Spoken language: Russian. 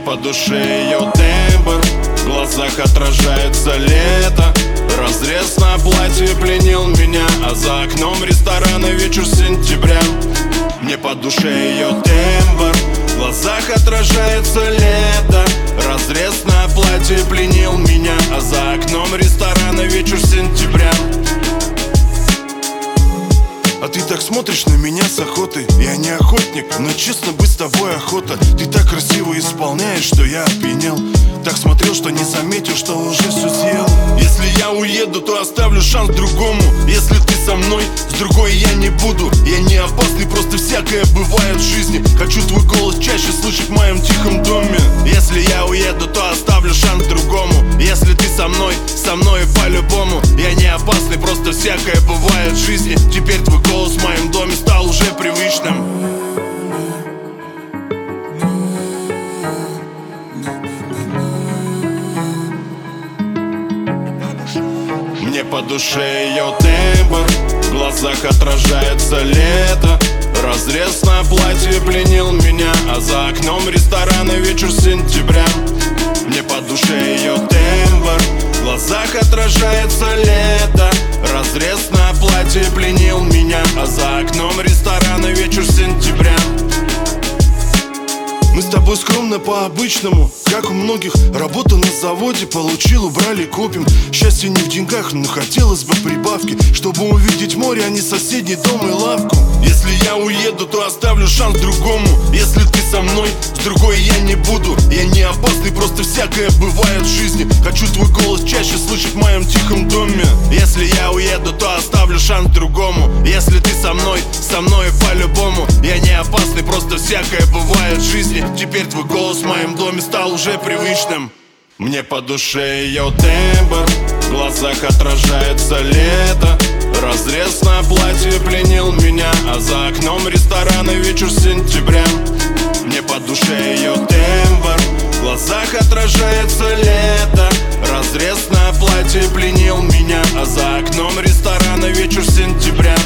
по душе ее тембр, в глазах отражается лето. Разрез на платье пленил меня, а за окном ресторана вечер сентября. Мне по душе ее тембр, в глазах отражается лето. Разрез на платье пленил меня, а за окном ресторана вечер сентября. А ты так смотришь на меня с охотой. Я не охотник, но честно быть с тобой охота. Ты так красиво исполняешь, что я опьянел. Так смотрел, что не заметил, что уже все съел. Если я уеду, то оставлю шанс другому. Если ты со мной, с другой я не буду. Я не опасный, просто всякое бывает в жизни. Хочу твой голос чаще слышать в моем тихом доме. Если я уеду, то оставлю шанс другому. Если ты со мной по-любому. Я не опасный, просто всякое бывает в жизни. Теперь твой голос в моем доме стал уже привычным. Мне по душе ее тембр, в глазах отражается лето. Разрез на платье пленил меня, а за окном ресторана вечер сентября. Мне по душе ее тембр, в глазах отражается лето. Разрез на платье пленил меня, а за окном ресторана вечер сентября. Мы с тобой скромно по-обычному, как у многих. Работу на заводе получил, убрали, копим. Счастье не в деньгах, но хотелось бы прибавки, чтобы увидеть море, а не соседний дом и лавку. Если я уеду, то оставлю шанс другому. Если ты со мной, с другой я не буду. Я не опасный, просто всякое бывает в жизни. Хочу твой голос чаще слышать в моем тихом доме. Если я уеду, то оставлю шанс другому. Если ты со мной по-любому. Я не опасный, просто всякое бывает в жизни. Теперь твой голос в моем доме стал уже привычным. Мне по душе ее тембр, в глазах отражается лето. Разрез на платье пленил меня, а за окном ресторана вечер сентября. Мне по душе ее тембр, в глазах отражается лето. Разрез на платье пленил меня, а за окном ресторана вечер сентября.